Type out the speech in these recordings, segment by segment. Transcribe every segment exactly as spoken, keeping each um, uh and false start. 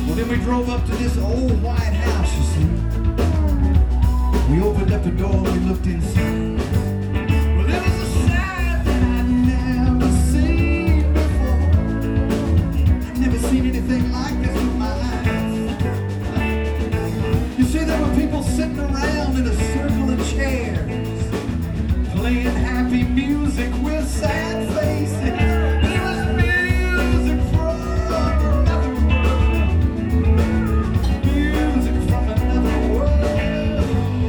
Well, then we drove up to this old white house, you see. We opened up the door and we looked inside. Well, it was a sight that I'd never seen before. I'd never seen anything like this with my eyes. You see, there were people sitting around in a circle of chairs, playing happy music with sad faces. It was music from another world. Music from another world.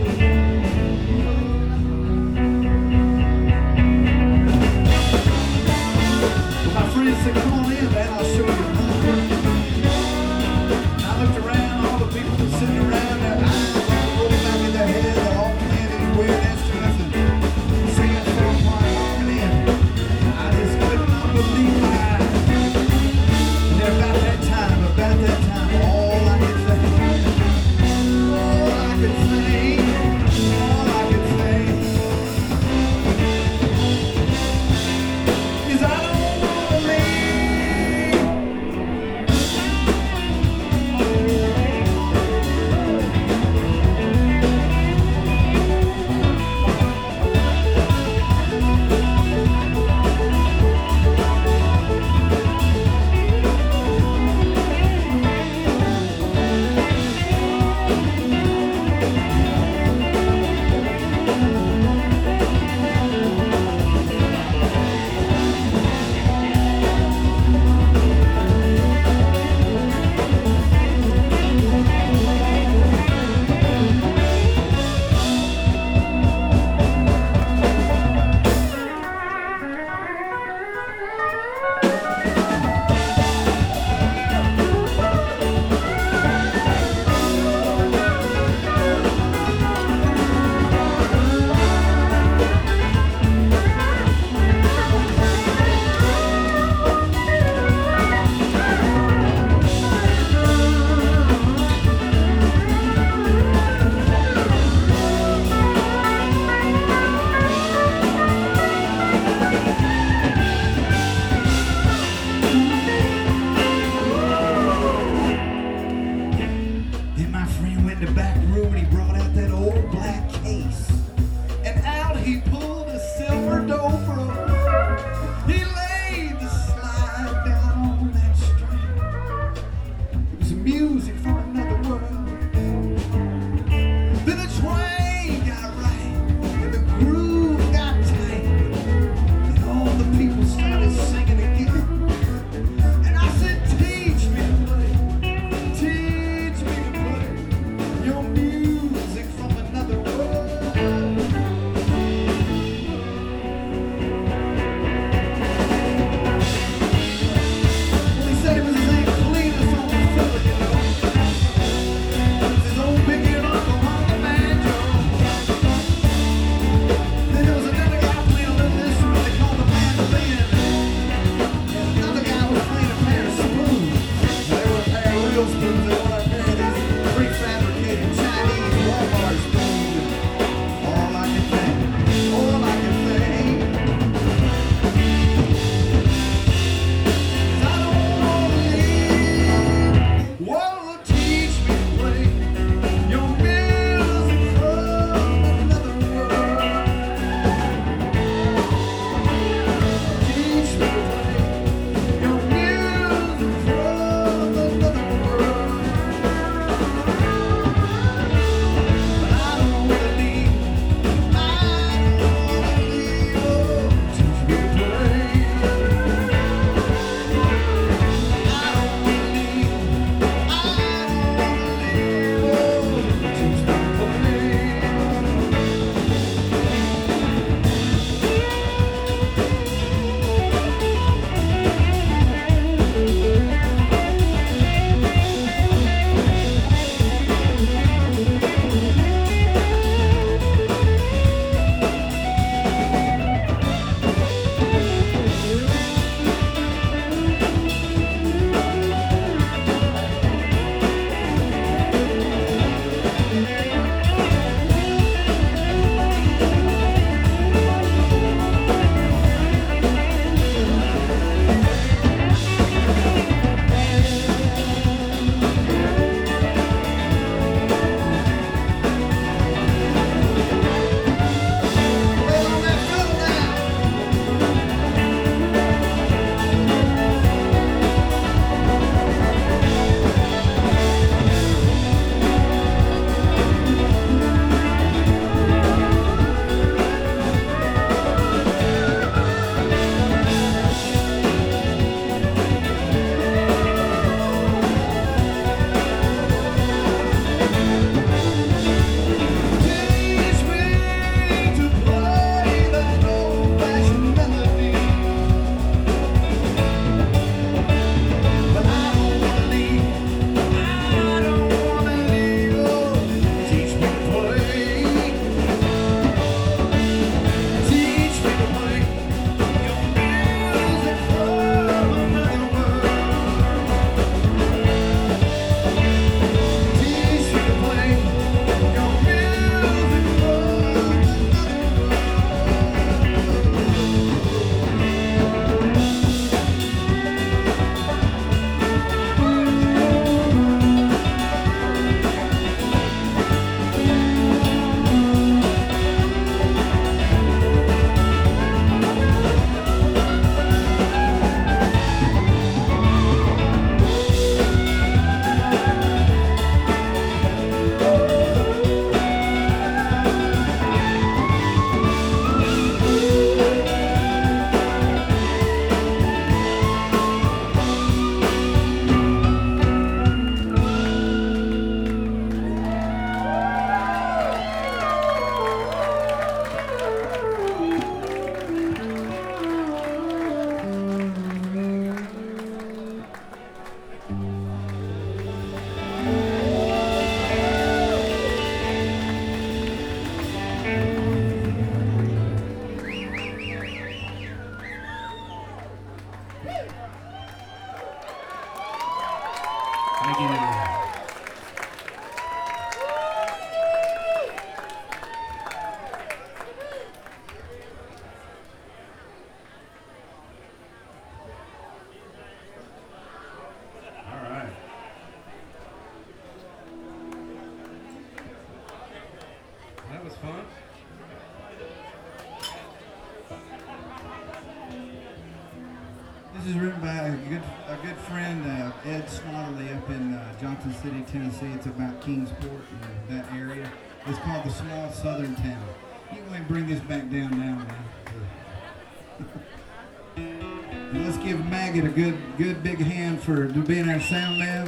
Well, my friend said, come on in, man, I'll show you. And I looked around, all the people were sitting around, their eyes all rolling back in their head, they're all playing these weird instruments and singing for a choir harmony, and I just could not believe my eyes. And about that time, about that time, all I could think, all I could think, all I could think is I don't wanna leave. Then my friend went in the back room and he brought out that old black case. And out he pulled a silver dobro. He laid the slide down on that string. It was music from another world. Then the twang got right and the groove got tight. And all the people started singing again. And I said, teach me to play. Teach me to play your music from another world. Well, he said it was his Aunt Cletus on the fiddle, you know. It was his old big eared uncle on the banjo. Then there was another guy playing a little instrument they called the mandolin. And another guy was playing a pair of spoons. They were a pair of real spoons. They weren't a pair of these prefabricated Chinese Walmart spoons. All I can think, all I can think is I don't wanna leave. Whoa, teach me to play your music from another world. Teach me to play your music from another world. good a good friend, uh, Ed Slotterly, up in uh, Johnson City, Tennessee. It's about Kingsport and that area. It's called the Small Southern Town. You can go ahead and bring this back down now, man. And let's give Maggot a good, good big hand for being our sound man.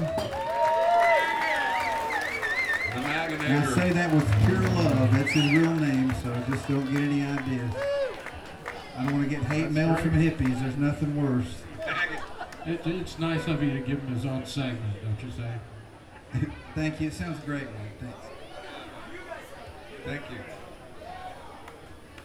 The Maggot. And I say that with pure love. That's his real name, so just don't get any ideas. I don't want to get hate That's mail great. from hippies. There's nothing worse. It, it's nice of you to give him his own segment, don't you say? Thank you. It sounds great, man. Thanks. Thank you.